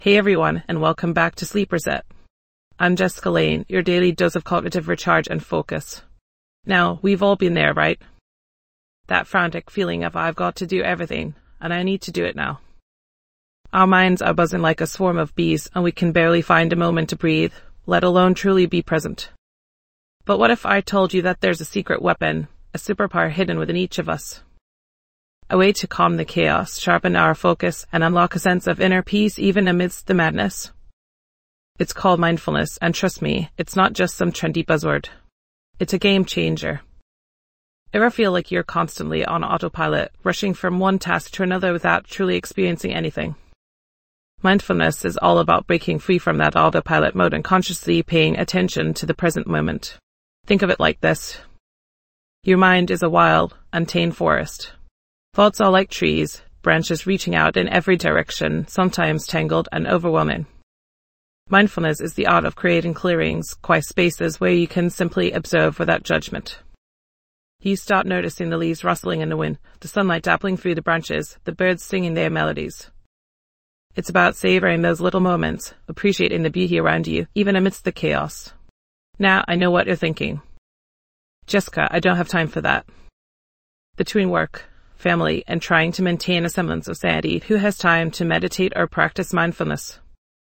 Hey everyone, and welcome back to Sleep Reset. I'm Jessica Lane, your daily dose of cognitive recharge and focus. Now, we've all been there, right? That frantic feeling of I've got to do everything, and I need to do it now. Our minds are buzzing like a swarm of bees, and we can barely find a moment to breathe, let alone truly be present. But what if I told you that there's a secret weapon, a superpower hidden within each of us? A way to calm the chaos, sharpen our focus, and unlock a sense of inner peace even amidst the madness. It's called mindfulness, and trust me, it's not just some trendy buzzword. It's a game changer. Ever feel like you're constantly on autopilot, rushing from one task to another without truly experiencing anything? Mindfulness is all about breaking free from that autopilot mode and consciously paying attention to the present moment. Think of it like this. Your mind is a wild, untamed forest. Thoughts are like trees, branches reaching out in every direction, sometimes tangled and overwhelming. Mindfulness is the art of creating clearings, quiet spaces where you can simply observe without judgment. You start noticing the leaves rustling in the wind, the sunlight dappling through the branches, the birds singing their melodies. It's about savoring those little moments, appreciating the beauty around you, even amidst the chaos. Now, I know what you're thinking. Jessica, I don't have time for that. Between work, family, and trying to maintain a semblance of sanity, who has time to meditate or practice mindfulness?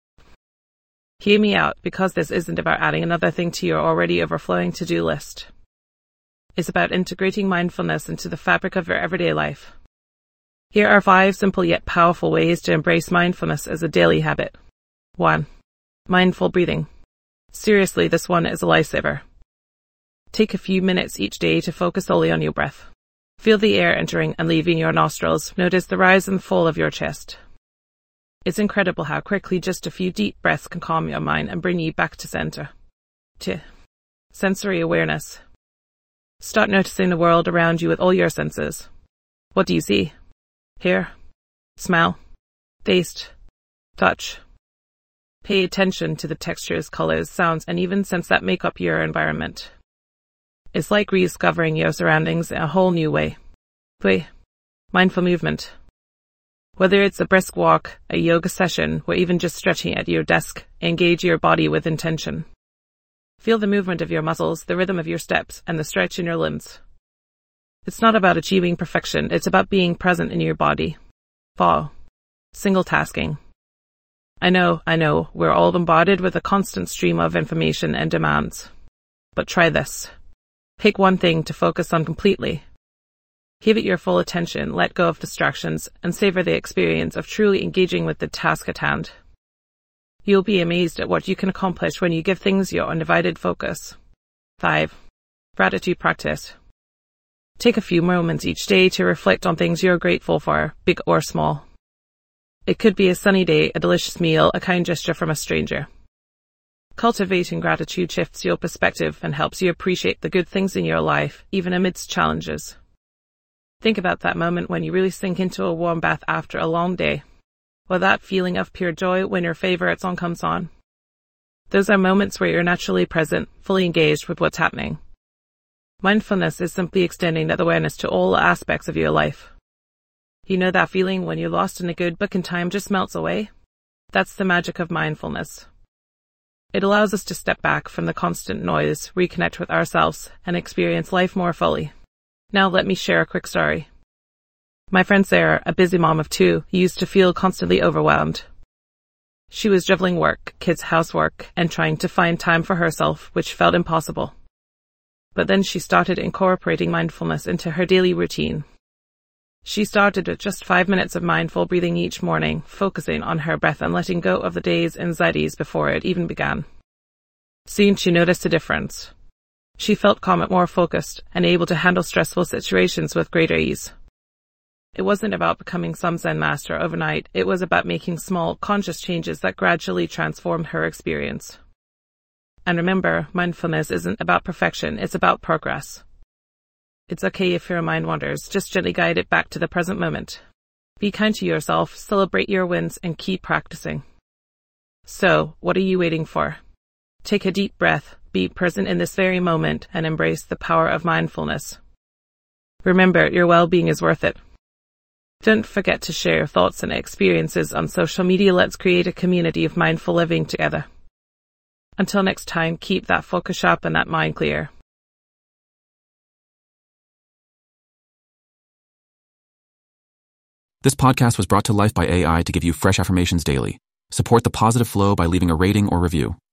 Hear me out, because this isn't about adding another thing to your already overflowing to-do list. It's about integrating mindfulness into the fabric of your everyday life. Here are 5 simple yet powerful ways to embrace mindfulness as a daily habit. 1. Mindful breathing. Seriously, this one is a lifesaver. Take a few minutes each day to focus solely on your breath. Feel the air entering and leaving your nostrils. Notice the rise and fall of your chest. It's incredible how quickly just a few deep breaths can calm your mind and bring you back to center. 2. Sensory awareness. Start noticing the world around you with all your senses. What do you see? Hear? Smell? Taste? Touch? Pay attention to the textures, colors, sounds, and even scents that make up your environment. It's like rediscovering your surroundings in a whole new way. 3. Mindful movement. Whether it's a brisk walk, a yoga session, or even just stretching at your desk, engage your body with intention. Feel the movement of your muscles, the rhythm of your steps, and the stretch in your limbs. It's not about achieving perfection, it's about being present in your body. 4. Single tasking. I know, we're all bombarded with a constant stream of information and demands. But try this. Pick one thing to focus on completely. Give it your full attention, let go of distractions, and savor the experience of truly engaging with the task at hand. You'll be amazed at what you can accomplish when you give things your undivided focus. 5. Gratitude practice. Take a few moments each day to reflect on things you're grateful for, big or small. It could be a sunny day, a delicious meal, a kind gesture from a stranger. Cultivating gratitude shifts your perspective and helps you appreciate the good things in your life, even amidst challenges. Think about that moment when you really sink into a warm bath after a long day, or that feeling of pure joy when your favorite song comes on. Those are moments where you're naturally present, fully engaged with what's happening. Mindfulness is simply extending that awareness to all aspects of your life. You know that feeling when you're lost in a good book and time just melts away? That's the magic of mindfulness. It allows us to step back from the constant noise, reconnect with ourselves, and experience life more fully. Now let me share a quick story. My friend Sarah, a busy mom of 2, used to feel constantly overwhelmed. She was juggling work, kids' housework, and trying to find time for herself, which felt impossible. But then she started incorporating mindfulness into her daily routine. She started with just 5 minutes of mindful breathing each morning, focusing on her breath and letting go of the day's anxieties before it even began. Soon she noticed a difference. She felt calmer, more focused, and able to handle stressful situations with greater ease. It wasn't about becoming some Zen master overnight, it was about making small, conscious changes that gradually transformed her experience. And remember, mindfulness isn't about perfection, it's about progress. It's okay if your mind wanders, just gently guide it back to the present moment. Be kind to yourself, celebrate your wins, and keep practicing. So, what are you waiting for? Take a deep breath, be present in this very moment, and embrace the power of mindfulness. Remember, your well-being is worth it. Don't forget to share your thoughts and experiences on social media. Let's create a community of mindful living together. Until next time, keep that focus sharp and that mind clear. This podcast was brought to life by AI to give you fresh affirmations daily. Support the positive flow by leaving a rating or review.